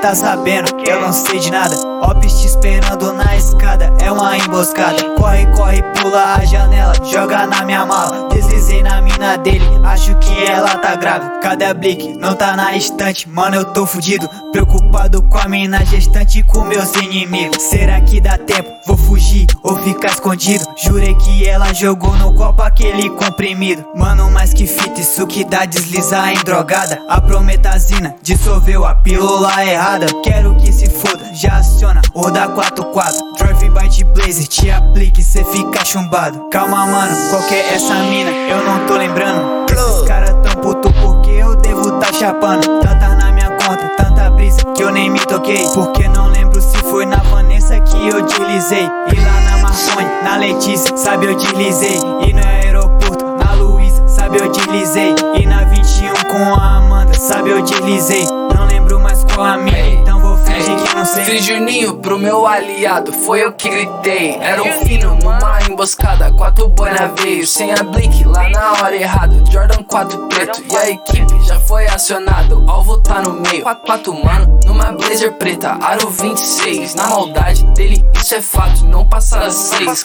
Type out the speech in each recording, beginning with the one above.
tá sabendo, eu não sei de nada. Ops te esperando na escada, é uma emboscada. Corre, corre, pula a janela, joga na minha mala. Deslizei na mina dele, acho que ela tá grávida. Cadê a Blick? Não tá na estante, mano, eu tô fudido. Preocupado com a mina gestante e com meus inimigos. Será que dá tempo? Vou fugir ou ficar escondido? Jurei que ela jogou no copo aquele comprimido. Mano, mais que fita, isso que dá deslizar em drogada. A prometazina dissolveu a pílula errada. Quero que se foda, já aciona o da 44. Drive-by de blazer, te aplique, cê fica chumbado. Calma, mano, qual que é essa mina? Eu não tô lembrando. Esses caras tão puto porque eu devo tá chapando. Tanta na minha conta, tanta brisa que eu nem me toquei. Porque não lembro se foi na Vanessa que eu deslizei. E lá na Marconi, na Letícia, sabe eu deslizei. E no aeroporto, na Luísa, sabe eu deslizei. E na 21 com a Amanda, sabe eu deslizei. Não lembro mais qual a minha, então vou fingir que não sei. Fiz Juninho pro meu aliado, foi eu que gritei. Era um fino numa emboscada, 4 boina veio. Sem a Blick, lá na hora errado, Jordan 4 preto. E a equipe já foi acionado, alvo tá no meio. 4 mano, numa blazer preta, aro 26. Na maldade dele, isso é fato, não passa das 6.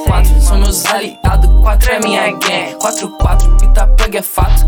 4 são meus aliados, 4 é minha gang. 4 pita plug é fato,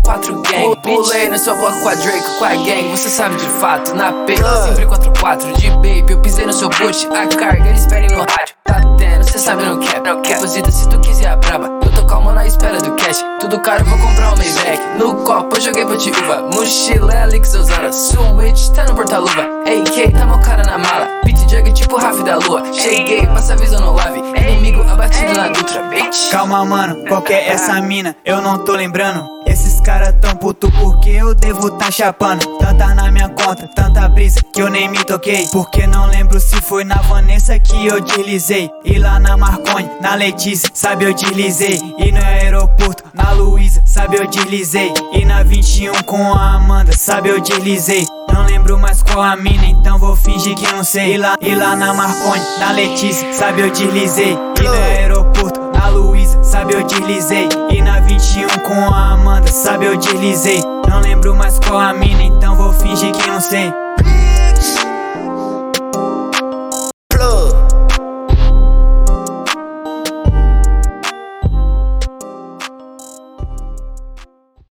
4 gang. Pulei no seu bloco com a Drake, com a gang, você sabe de fato. Na pela, sempre 4 de baby, eu pisei no seu boot. A carga, eles pedem no rádio. Tá tendo, cê sabe não quer. Deposita se tu quiser a braba, eu tô calmo na espera do cash. Tudo caro, vou comprar um Maybach. No copo eu joguei uva, mochila é a Lix Osana. Switch tá no porta-luva, AK tá meu cara na mala. Pit jug tipo Raf da lua. Cheguei, passa a visão no lave. Inimigo abatido na Dutra, bitch. Calma, mano, qual que é essa mina? Eu não tô lembrando. Esses caras tão puto porque eu devo tá chapando. Tanta na minha conta, tanta brisa que eu nem me toquei. Porque não lembro se foi na Vanessa que eu deslizei. E lá na Marconi, na Letícia, sabe eu deslizei. E no aeroporto, na Luísa, sabe eu deslizei. E na 21 com a Amanda, sabe eu deslizei. Não lembro mais qual a mina, então vou fingir que não sei. E lá na Marconi, na Letícia, sabe eu deslizei. E no aeroporto, na Luísa, sabe eu deslizei. E na 21 com a Amanda, sabe eu deslizei. Não lembro mais qual a mina, então vou fingir que não sei.